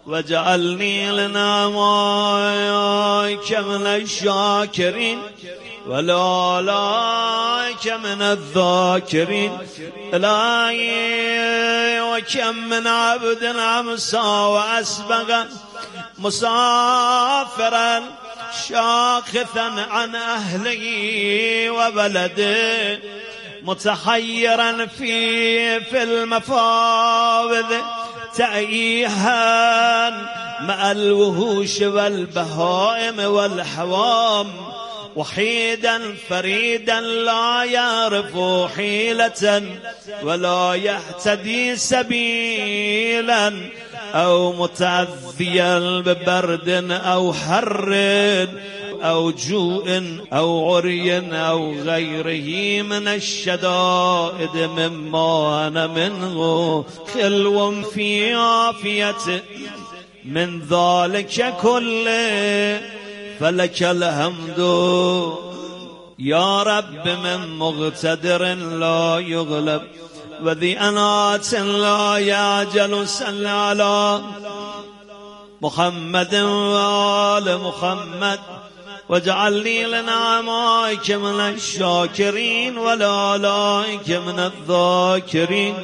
واجعلني لنعمائك من الشاكرين ولآلائك من الذاكرين. إلهي وكم من عبد أمسى وأسبغ مسافرا شاخثا عن أهله وبلده متحيرا في المفاوض تأيها مع الوحوش والبهائم والحوام وحيدا فريدا لا يعرف حيلة ولا يهتدي سبيلا أو متأذيا ببرد أو حر أو جوع أو عري أو غيره من الشدائد مما أنا منه خلو في عافية من ذلك كله. فلك الحمد يا رب من مقتدر لا يغلب وذي أنات لا يعجل. صل على محمد وآل محمد واجعلني لنعمائك من الشاكرين ولآلائك من الذاكرين.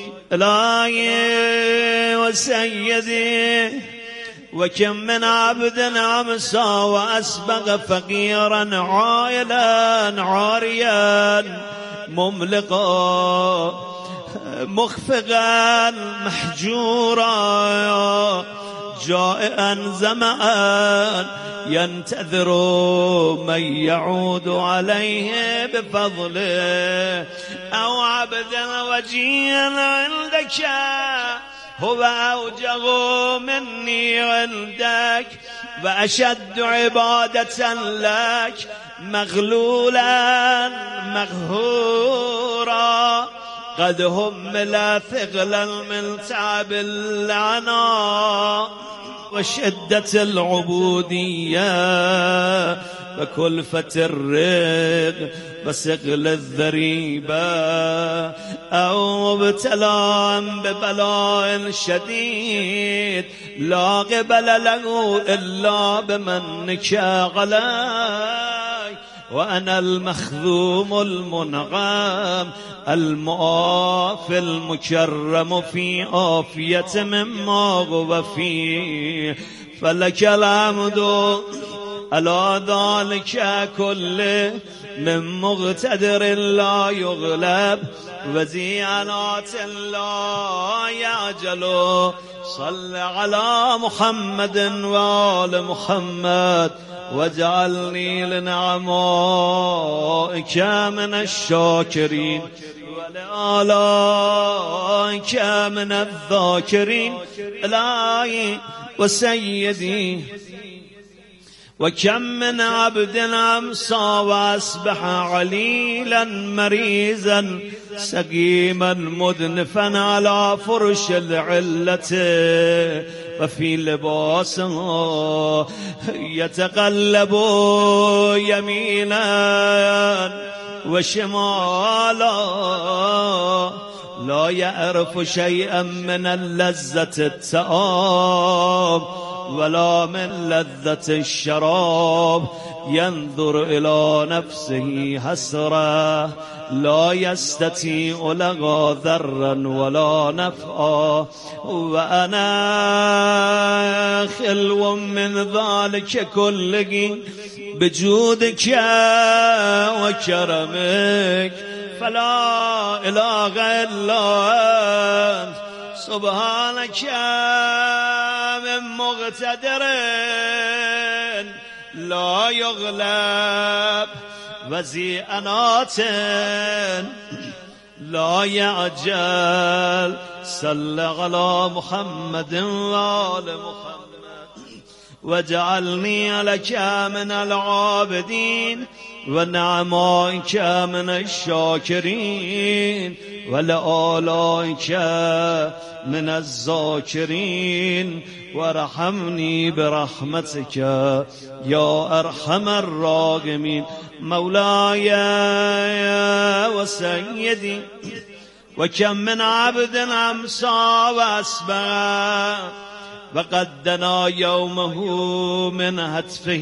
إلهي وسيدي وكم من عبد أمسى وأسبغ فقيرا عائلا عاريا مملقا مخفقا محجورا جائعا زمعا ينتظر من يعود عليه بفضله أو عبدا وجيا عندك هو أوجه مني عندك وأشد عبادة لك مغلولا مغهورا قد همل ثقلا من تعب العناء وشدة العبودية وكلفة الرق وثقل الذريبة أو مبتلى ببلاء شديد لا قبل له إلا بمنك علي وأنا المخذوم المنعم المعافى المكرم في عافية مما هو فيه. فلك الحمد على ذلك كله من مقتدر لا يغلب وذي عنات لا يعجل. صل على محمد وآل محمد واجعلني لنعمائك من الشاكرين ولآلائك من الذاكرين. إلهي وسيدي وكم من عبد أمسى وأصبح عليلا مريزا سقيما مدنفا على فرش العلة وفي لباسه يتقلب يمينا وشمالا لا يعرف شيئا من اللذة الطعام ولا من لذة الشراب ينظر إلى نفسه حسرة لا يستطيع لها ذرا ولا نفعا وأنا خلو من ذلك كله بجودك وكرمك فلا إله إلا أنت سبحانك من مقتدر لا يغلب وذي أنات لا يعجل. صل على محمد وآل محمد واجعلني لك من العابدين ونعمائك من الشاكرين ولآلائك من الذاكرين وارحمني برحمتك يا أرحم الراحمين. مولاي وسيدي وكم من عبد أمسى وأصبح وقد دنا يومه من هتفه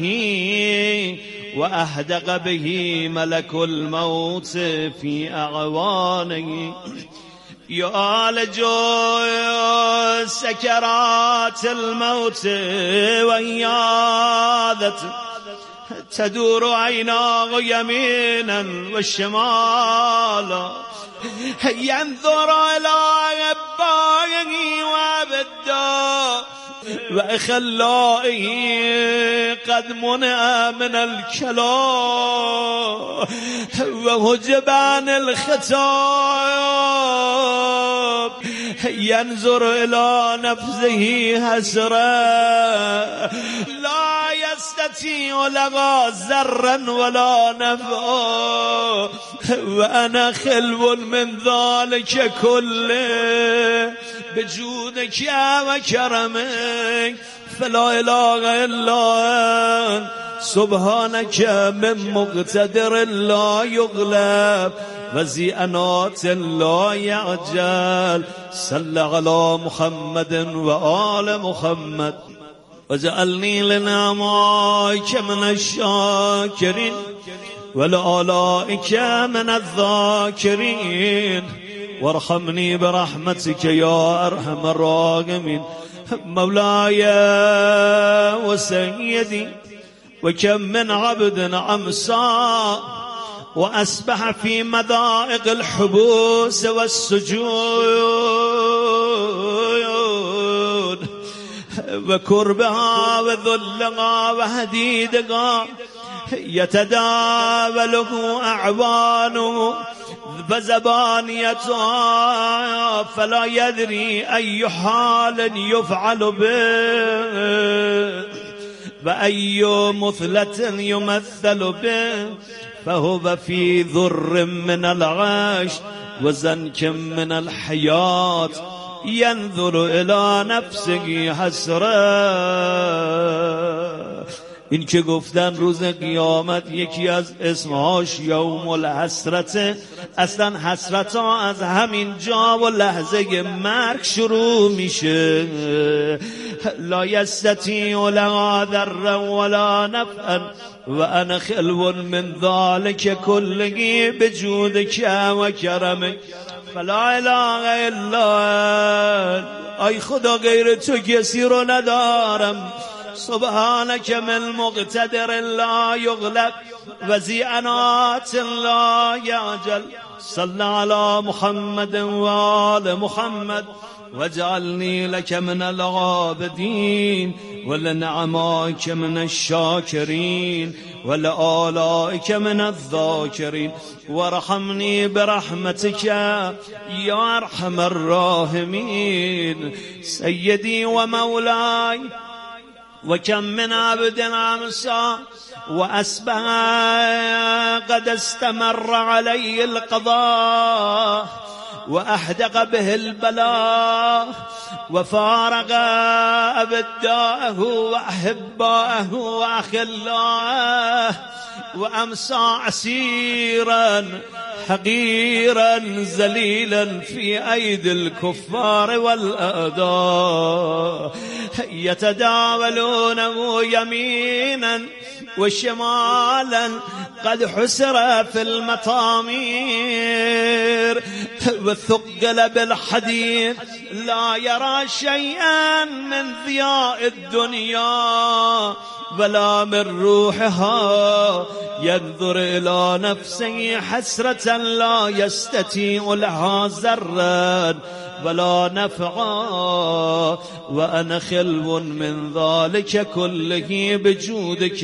وأهدق به ملك الموت في أعوانه يعالج سكرات الموت وإيادته تدور عيناه يمينا والشمالا ينظر إلى أبائه وأبداه وإخلائه قد منع من الكلام وهجب عن الخطاب ينظر إلى نفسه حسرا لا يستطيع لها ذرا ولا نفعا وأنا خلو من ذلك كله بجودك وكرمك فلا إله إلا أنت سبحانك من مقتدر لا يغلب وذي أنات لا يعجل صل على محمد وآل محمد وجعلني لنعمائك من الشاكرين ولآلائك من الذاكرين وارحمني برحمتك يا أرحم الراحمين مولاي وسيدي وكم من عبد عمصا وأسبح في مضائق الحبوس والسجود وكربها وذلها وهديدها يتداوله أعوانه فزبانيتها فلا يدري أي حال يفعل به وأي مثلة يمثل به فهو في ذر من العيش وزنك من الحياة ينظر إلى نفسه حسرا. این که گفتن روز قیامت یکی از اسمهاش یوم الحسرته، اصلا حسرت ها از همین جا و لحظه مرگ شروع میشه. لا یستطیع لها ضرا ولا نفعا و انا خلو من ذلك كله بجودك و کرمک فلا اله الا ای خدا غیر تو کسی رو ندارم. سبحانك من مقتدر لا يغلب وذي أنات لا يعجل. صل على محمد وآل محمد واجعلني لك من العابدين ولنعمائك من الشاكرين ولآلائك من الذاكرين وارحمني برحمتك يا أرحم الراحمين. سيدي ومولاي وكم من عبد عمصا وأسبح قد استمر عليه القضاء وأحدق به البلاء وفارق أبداءه وأحباءه وأخلاءه وأمسى عسيرا حقيرا ذليلا في أيدي الكفار والأعداء يتداولونه يمينا وشمالا قد حسر في المطامير وثقل بالحديد لا يرى شيئا من ضياء الدنيا ولا من روحها. ينظر إلى نفسه حسرة لا يستطيع لها ذرا ولا نفعا وأنا خلو من ذلك كله بجودك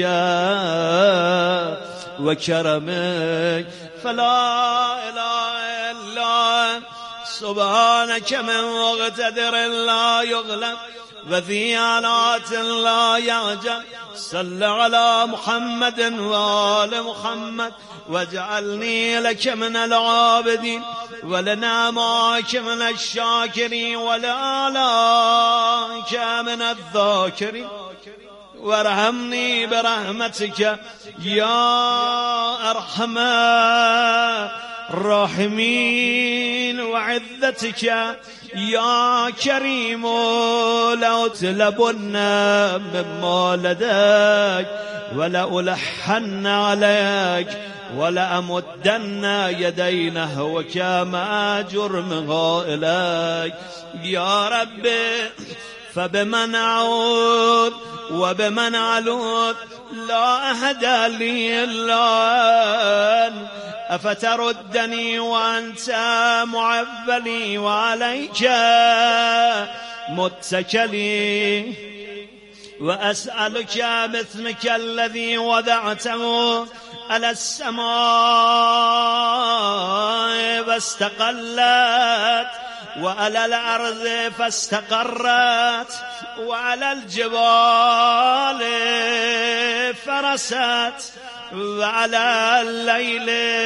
وكرمك فلا إله إلا أنت. سبحانك من مقتدر لا يغلب وذي آلات لا يعجل. صل على محمد وآل محمد واجعلني لك من العابدين ولنعمائك من الشاكرين ولآلائك من الذاكرين وارحمني برحمتك يا أرحم الراحمين وعزتك يا كريم لأطلبن مما لديك ولألحن عليك ولأمدن يدي نحوك مع جرمها إليك يا ربي فبمن أعود وبمن علود لا أحد لي إلا أن أفتردني وأنت معولي وعليك متكلي وأسألك باسمك الذي وضعته على السماء فاستقلت وعلى الأرض فاستقرت وعلى الجبال فرست وعلى الليل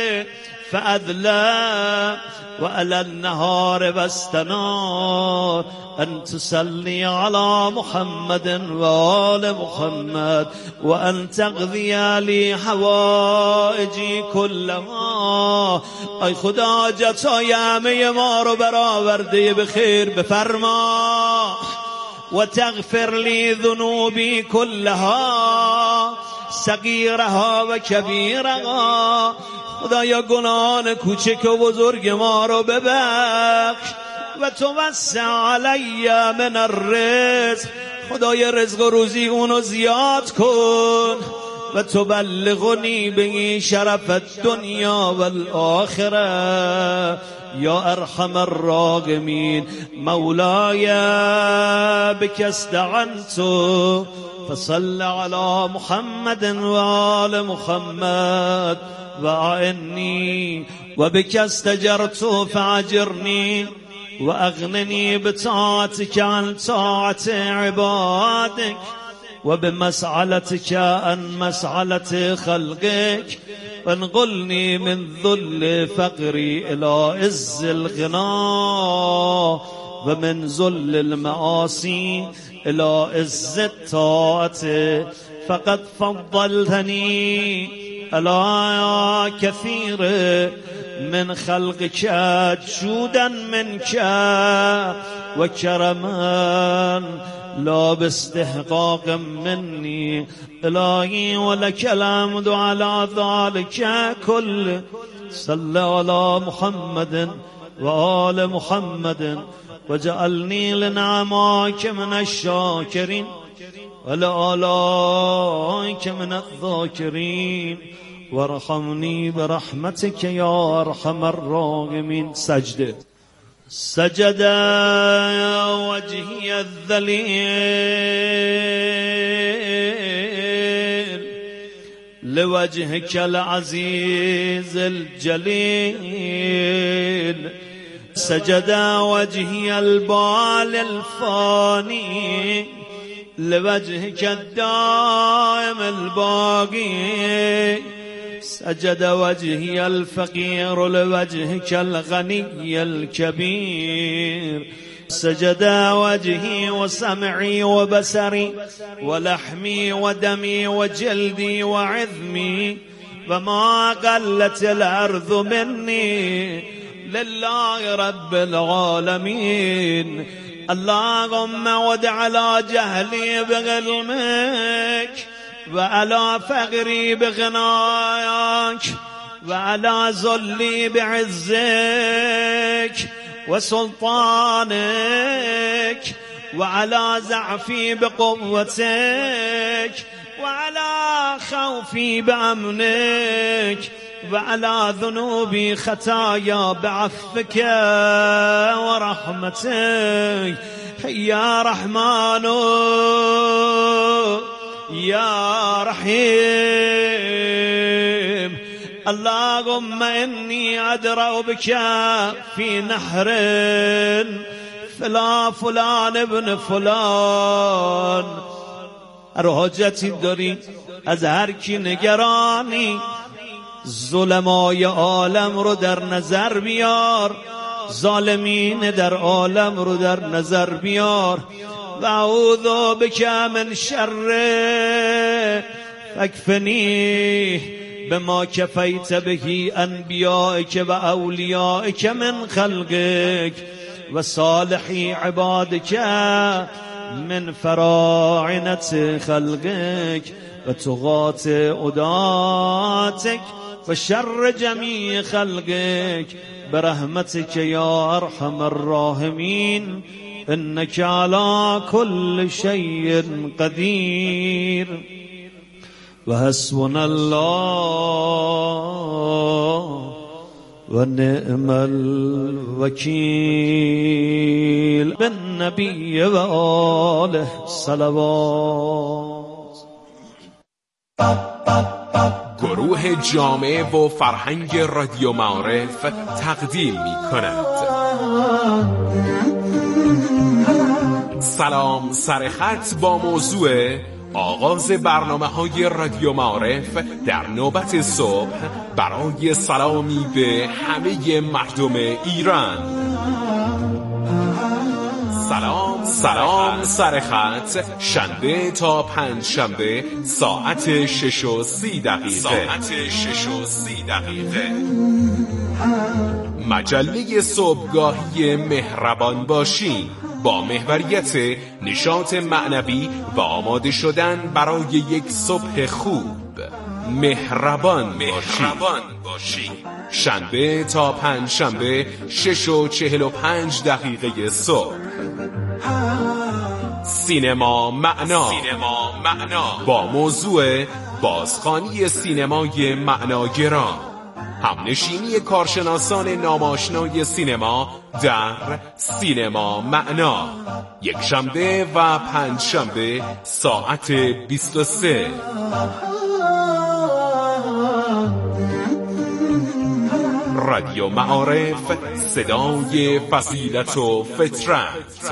فأذلى وعلى النهار فاستنار أن تصلي على محمد وآل محمد وأن تقضي لي حوائجی كلها. ای خدا جزای همه ما رو برآورده به خیر بفرما و تغفر لی ذنوبی كلها صغیرها و کبیرها. خدایا گناهان کوچک و بزرگ ما رو ببخش و توسع علی من الرزق. خدای رزق و روزی اونو زیاد کن و تبلغنی به شرف الدنیا والآخره یا ارحم الراحمین. مولاي بك استعنت فصل على محمد وآل محمد وأعني وبك استجرت فأجرني وأغنني بطاعتك عن طاعة عبادك وبمسألتك عن مسألة خلقك وانقلني من ذل فقري إلى عز الغنى ومن ذل المعاصي إلى عز الطاعة. فقد فضلتني على كثير من خلقك جودا منك وكرما لا باستحقاق مني إلهي ولك الحمد على ذلك كله. صل على محمد وآل محمد وجعلني لنعمائك من الشاكرين ولآلائك من الذاكرين وارحمني برحمتك يا أرحم الراحمين. سجد وجهي الذليل لوجهك العزيز الجليل. سجد وجهي البال الفاني لوجهك الدائم الباقي. سجد وجهي الفقير لوجهك الغني الكبير. سجد وجهي وسمعي وبصري ولحمي ودمي وجلدي وعظمي وما قلت الأرض مني لله رب العالمين. اللهم ود على جهلي بعلمك وعلى فقري بغناك وعلى ذلي بعزك وسلطانك وعلى ضعفي بقوتك وعلى خوفي بأمنك وعلى ذنوبي خطايا بعفوك ورحمتك يا رحمن يا رحيم. اللهم إني أدرأ بك في نحر فلا فلان ابن فلان. هر حاجتی داری از هر کی نگرانی ظلمای عالم رو در نظر بیار، ظالمین در عالم رو در نظر بیار. و اعوذ بک من شر فاکفنی بما کفیت به انبیائک و اولیائک من خلقک وصالح عبادك من فراعنة خلقك وطغاة أداتك وشر جميع خلقك برحمتك يا أرحم الراحمين إنك على كل شيء قدير وحسبنا الله ونعم الوكيل بالنبي وآله صلوات. گروه جامعه و فرهنگ رادیو معارف تقدیم می کند سلام سرخط با موضوع آغاز برنامه‌های رادیو معارف در نوبت صبح برای سلامی به همه مردم ایران. سلام سرخط شنبه تا پنجشنبه ساعت 6:30. مجله صبحگاهی مهربان باشی با محوریت نشاط معنوی و آماده شدن برای یک صبح خوب. مهربان باشی شنبه تا پنجشنبه 6:45 صبح. سینما معنا با موضوع بازخوانی سینمای معناگرا، همنشینی کارشناسان ناماشنای سینما در سینما معنا، یک شنبه و پنجشنبه ساعت 23. رادیو معارف، صدای فضیلت و فطرت.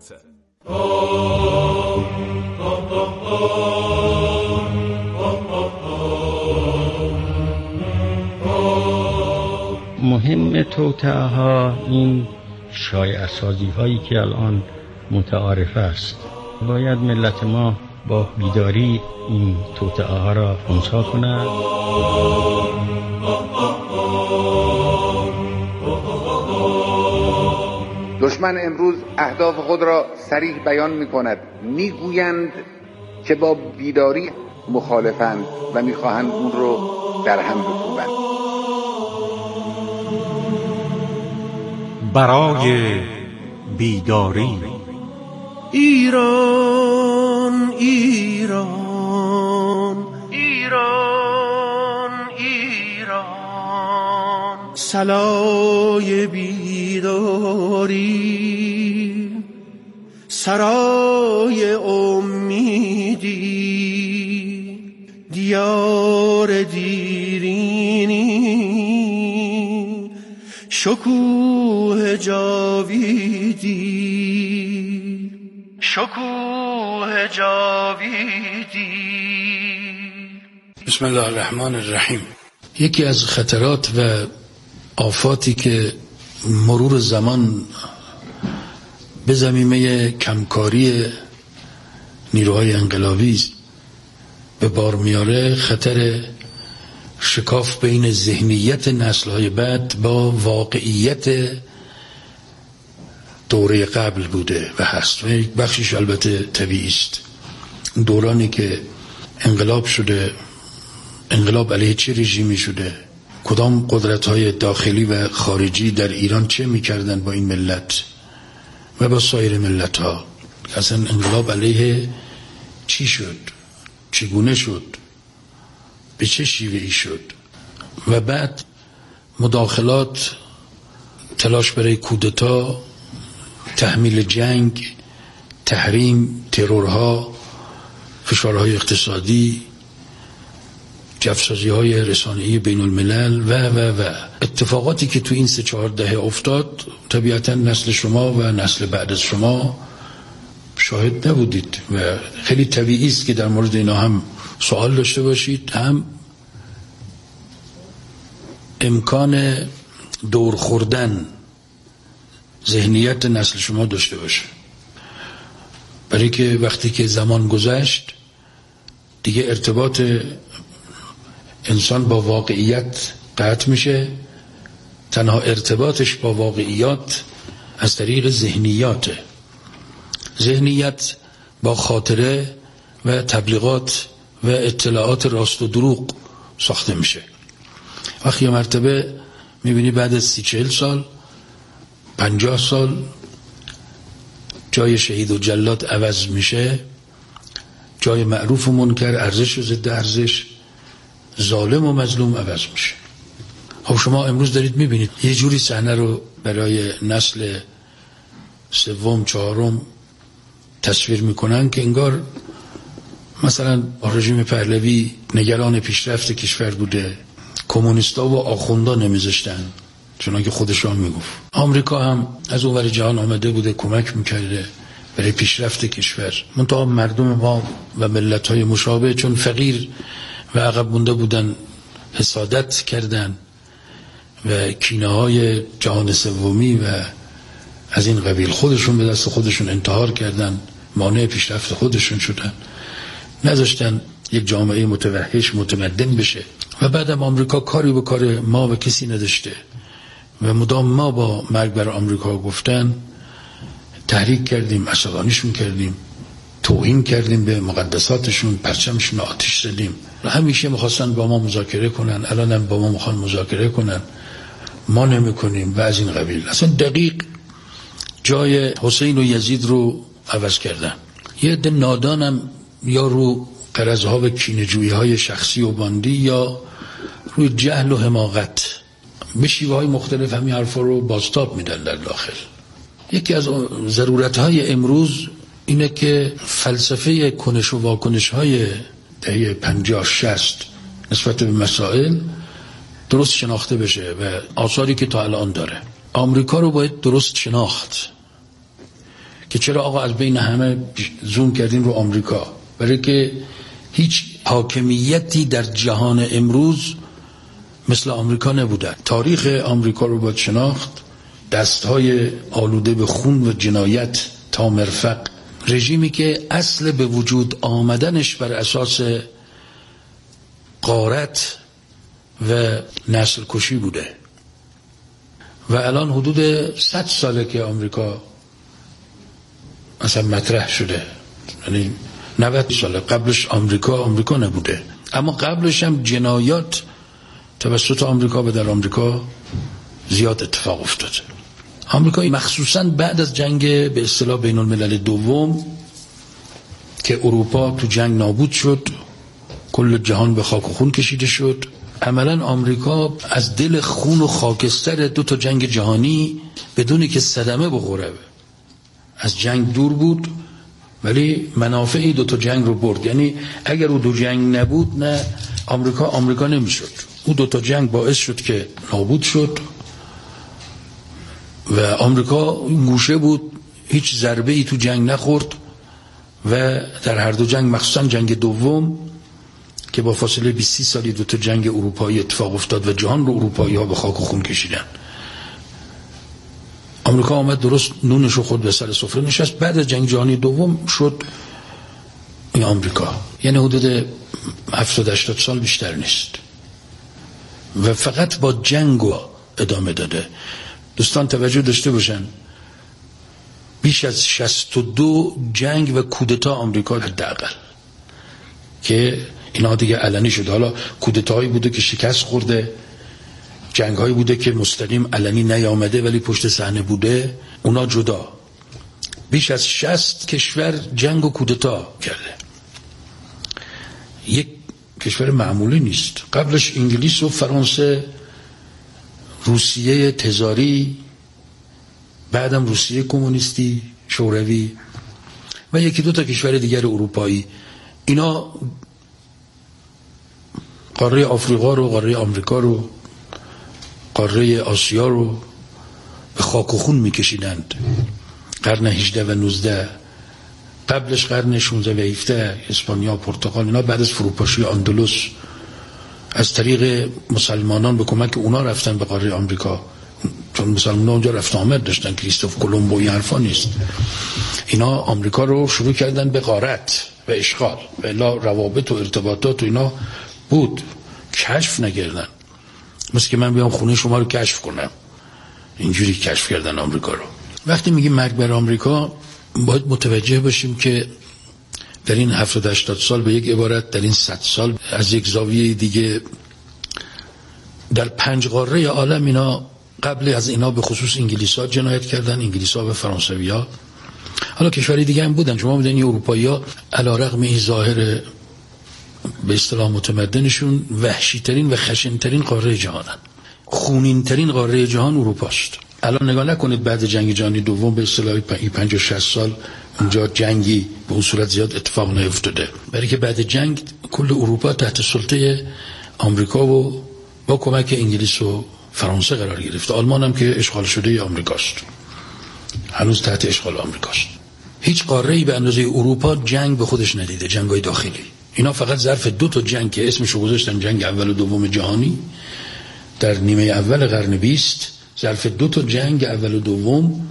مهم توطئه ها این شایعه سازی هایی که الان متعارف است. باید ملت ما با بیداری این توطئه ها را خنثی کند. دشمن امروز اهداف خود را صریح بیان می کند. می گویند که با بیداری مخالفند و می خواهند اون رو در هم بکوبند. برای بیداری ایران ایران ایران ایران، صلای بیداری، سرای امیدی، دیار دیرینی، شکوه جاویدی، شکوه جاویدی. بسم الله الرحمن الرحیم. یکی از خطرات و آفاتی که مرور زمان به زمینه کمکاری نیروهای انقلابی به بار میاره، خطر شکاف بین ذهنیت نسل‌های بعد با واقعیت دوره قبل بوده و هست و یک بخشش البته طبیعی است. دورانی که انقلاب شده، انقلاب علیه چه رژیمی شده، کدام قدرت‌های داخلی و خارجی در ایران چه می‌کردن با این ملت و با سایر ملت‌ها، اصلا انقلاب علیه چی شد، چگونه شد، به چه شیوهی شد و بعد مداخلات، تلاش برای کودتا، تحمیل جنگ، تحریم، ترورها، فشارهای اقتصادی، جفسازی‌های رسانه‌ای بین الملل و اتفاقاتی که تو این 3-4 دهه افتاد. طبیعتا نسل شما و نسل بعد از شما شاهد نبودید و خیلی طبیعی است که در مورد اینا هم سوال داشته باشید، هم امکان دور خوردن ذهنیت نسل شما داشته باشه، برای که وقتی که زمان گذشت دیگه ارتباط انسان با واقعیت قطع میشه. تنها ارتباطش با واقعیات از طریق ذهنیت با خاطره و تبلیغات و اطلاعات راست و دروغ ساخته میشه. وقتی یه مرتبه میبینی بعد از 30-40 سال 50 سال جای شهید و جلاد عوض میشه، جای معروف و منکر، ارزش و ضد ارزش، ظالم و مظلوم عوض میشه. خب شما امروز دارید میبینید یه جوری صحنه رو برای نسل سوم چهارم تصویر میکنن که انگار مثلا رژیم پهلوی نگران پیشرفت کشور بوده، کمونیستا و آخوندا نمیذاشتن، چنانکه خودشان میگفت. آمریکا هم از اونور جهان آمده بوده کمک میکرده برای پیشرفت کشور، منتها مردم ما و ملت‌های مشابه چون فقیر و عقب مونده بودن حسادت کردن و کینه‌های جهان سومی و از این قبیل خودشون به دست خودشون انتحار کردن، مانع پیشرفت خودشون شدن، نذاشتن یک جامعه متوحش متمدن بشه. و بعدم آمریکا کاری به کار ما و کسی نداشته و مدام ما با مرگ بر آمریکا گفتن تحریک کردیم، عصبانیشون کردیم، توهین کردیم به مقدساتشون، پرچمشون رو آتش زدیم. همیشه میخواستن با ما مذاکره کنن، الان هم با ما میخوان مذاکره کنن، ما نمیکنیم و از این قبیل. اصلا دقیق جای حسین و یزید رو عوض کردن. یه عده نادانم یا رو غرضها و کینه‌جویی‌های شخصی و باندی یا روی جهل و حماقت به شیوه‌های مختلف همین حرفا رو بازتاب میدن در داخل. یکی از ضرورت‌های امروز اینه که فلسفه کنش و واکنش‌های دهه 50-60 نسبت به مسائل درست شناخته بشه و آثاری که تا الان داره. آمریکا رو باید درست شناخت که چرا آقا از بین همه زوم کردیم رو آمریکا، برای که هیچ حاکمیتی در جهان امروز مثل آمریکا نبوده. تاریخ آمریکا رو باید شناخت، دستهای آلوده به خون و جنایت تا مرفق، رژیمی که اصل به وجود آمدنش بر اساس غارت و نسل کشی بوده و الان حدود 100 ساله که آمریکا مثلا مطرح شده، یعنی 90 ساله. قبلش آمریکا نبوده، اما قبلش هم جنایات توسط آمریکا و در آمریکا زیاد اتفاق افتاده. آمریکا مخصوصا بعد از جنگ به اصطلاح بین الملل دوم که اروپا تو جنگ نابود شد، کل جهان به خاک و خون کشیده شد، عملا آمریکا از دل خون و خاکستر 2 جنگ جهانی بدونی که صدمه بخوره از جنگ دور بود، ولی منافعی 2 جنگ رو برد. یعنی اگر او 2 جنگ نبود نه آمریکا نمیشد. او 2 جنگ باعث شد که نابود شد و آمریکا گوشه بود، هیچ ضربه ای تو جنگ نخورد و در هر 2 جنگ مخصوصا جنگ دوم که با فاصله 20 سالی 2 جنگ اروپایی اتفاق افتاد و جهان رو اروپایی ها به خاک و خون کشیدن. آمریکا آمد درست نونش رو خود به سر سفره نشست. بعد از جنگ جهانی دوم شد این آمریکا، یعنی حدود 70-80 سال بیشتر نیست و فقط با جنگ ادامه داده. دوستان توجه داشته باشن، بیش از 62 جنگ و کودتا آمریکا حداقل که اینا دیگه علنی شده. حالا کودتاهایی بوده که شکست خورده، جنگ‌هایی بوده که مستقیم علنی نیامده ولی پشت صحنه بوده، اونا جدا. بیش از 60 کشور جنگ و کودتا کرده. یک کشور معمولی نیست. قبلش انگلیس و فرانسه، روسیه تزاری، بعدم روسیه کمونیستی شوروی و 1-2 کشور دیگر اروپایی. اینا قاره آفریقا رو، قاره آمریکا رو، قاره آسیا رو به خاک و خون میکشیدند. قرن 18 و 19، قبلش قرن 16 و 17 اسپانیا، پرتغال، اینا بعد از فروپاشی اندلس از طریق مسلمانان به کمک اونا رفتن به قاره آمریکا، چون مسلمانان اونجا رفت آمد داشتن، کریستوف کلمبو این حرفا نیست. اینا آمریکا رو شروع کردن به غارت و اشغال و الا روابط و ارتباطات و اینا بود، کشف نکردن. مثل که من بیام خونه شما رو کشف کنم، اینجوری کشف کردن آمریکا رو. وقتی میگیم مرگ بر آمریکا باید متوجه باشیم که در این 70-80 سال به یک عبارت در این 100 سال از یک زاویه دیگه در 5 قاره عالم اینا قبل از اینا به خصوص انگلیس‌ها جنایت کردن، انگلیس‌ها و فرانسوی‌ها. حالا کشوری دیگه هم بودن. شما می‌دونید اروپایی‌ها علی‌رغم این ظاهر به اصطلاح متمدنشون وحشی‌ترین و خشن‌ترین قاره جهانن. خونین‌ترین قاره جهان اروپاست. الان نگاه نکنید بعد جنگ جهانی دوم به اصطلاح 50-60 سال اونجا جنگی به اون صورت زیاد اتفاق نیفتاده، برای که بعد جنگ کل اروپا تحت سلطه آمریکا و با کمک انگلیس و فرانسه قرار گرفته. آلمان هم که اشغال شده آمریکاست، هنوز تحت اشغال آمریکاست. هیچ قاره‌ای به اندازه اروپا جنگ به خودش ندیده، جنگ‌های داخلی. اینا فقط ظرف 2 جنگ که اسمشو گذاشتن جنگ اول و دوم جهانی در نیمه اول قرن 20، ظرف 2 جنگ اول و دوم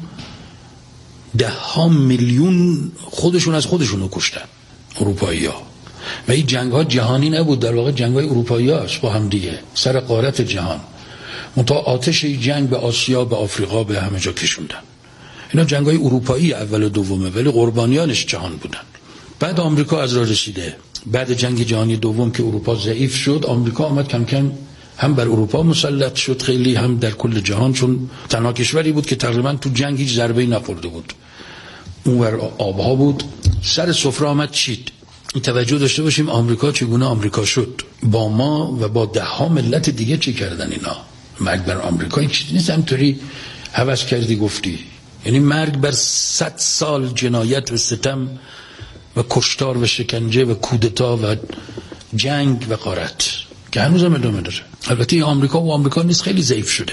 10 میلیون خودشون از خودشونو کشتن اروپایی‌ها. و این جنگ‌ها جهانی نبود، در واقع جنگ‌های اروپایی‌هاست با هم دیگه سر قارت جهان. منتها آتش جنگ به آسیا، به آفریقا، به همه جا کشوندن. اینا جنگ‌های اروپایی اول و دومه، ولی قربانیانش جهان بودن. بعد آمریکا از راه رسیده. بعد جنگ جهانی دوم که اروپا ضعیف شد، آمریکا آمد کم کم هم بر اروپا مسلط شد خیلی، هم در کل جهان، چون تنها کشوری بود که تقریبا تو جنگ هیچ ضربه‌ای نخورده بود. اونور آبها بود، سر سفره آمد چید. این توجه داشته باشیم آمریکا چگونه آمریکا شد. با ما و با 10 ملت دیگه چی کردن اینا. مرگ بر آمریکا این چیزی نیست همطوری هوس کردی گفتی. یعنی مرگ بر 100 سال جنایت و ستم و کشتار و شکنجه و کودتا و جنگ و غارت که هنوز هم ادامه داره. البته آمریکا نیست، خیلی ضعیف شده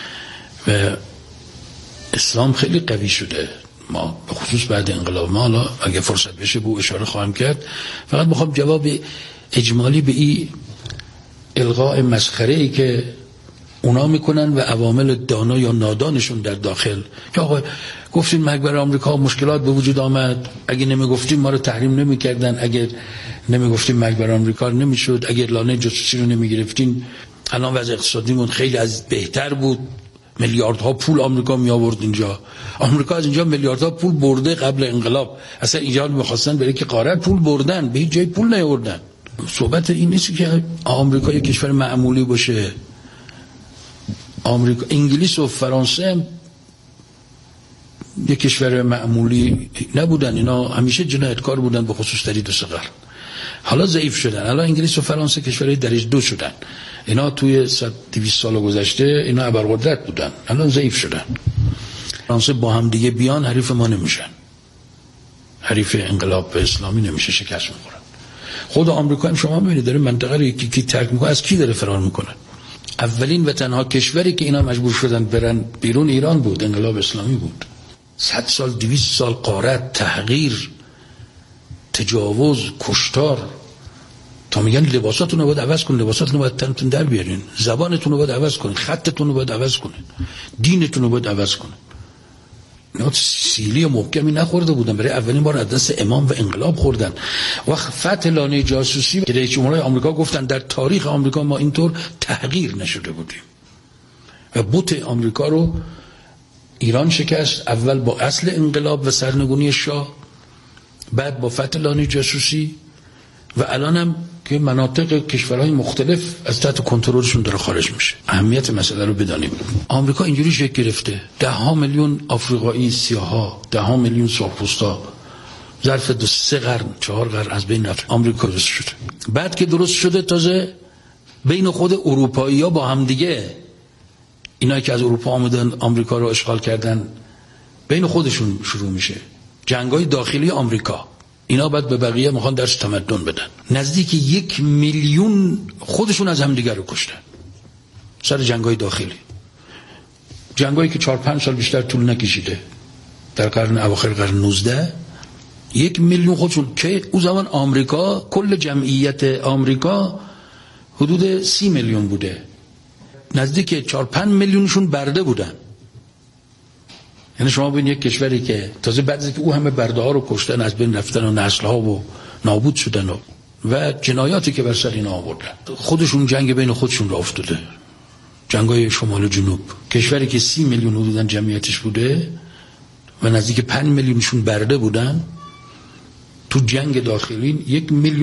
و اسلام خیلی قوی شده. ما به خصوص بعد انقلاب، ما حالا اگه فرصت بشه به اشاره خواهم کرد، فقط میخوام جواب اجمالی به این الغاء مسخره‌ای که اونا میکنن و عوامل دانا یا نادانشون در داخل که آقا گفتین مرگ بر آمریکا مشکلات به وجود آمد، اگه نمیگفتیم ما رو تحریم نمیکردن، اگه نمیگفتیم مرگ بر آمریکا نمیشد، اگه لانه جاسوسی رو نمیگرفتین الان وضع اقتصادیمون خیلی از بهتر بود، میلیاردها پول آمریکا می آورد اینجا. آمریکا از اینجا میلیاردها پول برده قبل انقلاب. اصلا ایران می‌خواستن برای که غارت پول بردن، به هیچ جای پول نیاوردن. صحبت این نیست که آمریکا یک کشور معمولی باشه. آمریکا، انگلیس و فرانسه یک کشور معمولی نبودن، اینا همیشه جنایتکار بودن، به خصوص در 2 قرن. حالا ضعیف شدن. الان انگلیس و فرانسه کشورهای درجه 2 شدن. اینا توی 200 سال گذشته اینا ابرقدرت بودن، الان ضعیف شدن. فرانسه با هم دیگه بیان حریف ما نمیشن، حریف انقلاب اسلامی نمیشه، شکست میخورن. خود آمریکا هم شما میبینید داره منطقه رو یکی ترک میکنه. از کی داره فرار میکنه؟ اولین و تنها کشوری که اینا مجبور شدن برن بیرون ایران بود، انقلاب اسلامی بود. 100 سال 200 سال غارت، تحقیر، تجاوز، کشتار، تا میگن لباساتون رو باید عوض کنین، لباساتون رو باید تنتون در بیارین، زبانتون رو باید عوض کنین، خطتون رو باید عوض کنین، دینتون رو باید عوض کنین. اینا سیلی و محکمی نخورده بودن، برای اولین بار از دست امام و انقلاب خوردن. وقت فتح لانه جاسوسی که رئیس جمهورهای آمریکا گفتن در تاریخ آمریکا ما اینطور تحقیر نشده بودیم و بت آمریکا رو ایران شکست، اول با اصل انقلاب و سرنگونی شاه، بعد با فتح لانه جاسوسی و الان هم که مناطق کشورهای مختلف از تحت کنترلشون داره خارج میشه. اهمیت مسئله رو بدانیم. آمریکا اینجوری شکل گرفته، 10 میلیون آفریقایی سیاها، 10 میلیون سرخپوستا ظرف 2-3 قرن 4 قرن از بین رفت. آمریکا درست شده. بعد که درست شده تازه بین خود اروپایی‌ها با هم دیگه، اینایی که از اروپا آمدن آمریکا رو اشغال کردن، بین خودشون شروع میشه جنگ‌های داخلی آمریکا. اینا بعد به بقیه میخوان درس تمدن بدن. نزدیک 1 میلیون خودشون از همدیگر رو کشتن سر جنگ‌های داخلی، جنگ‌هایی که 4-5 سال بیشتر طول نکشیده. در قرن اواخر قرن 19 1 میلیون خودشون، که اون زمان آمریکا کل جمعیت آمریکا حدود 30 میلیون بوده، نزدیک 4-5 میلیونشون برده بودن. یعنی شما ببینید یک کشوری که تازه بعد از که او همه برده ها رو کشتن، از بین رفتن و نسل ها و نابود شدن و جنایاتی که بر سر اینا آوردن، خودشون جنگ بین خودشون را افتاده، جنگای شمال و جنوب. کشوری که 30 میلیون حدوداً جمعیتش بوده و نزدیک 5 میلیونشون برده بودن، تو جنگ داخلین 1 میلیون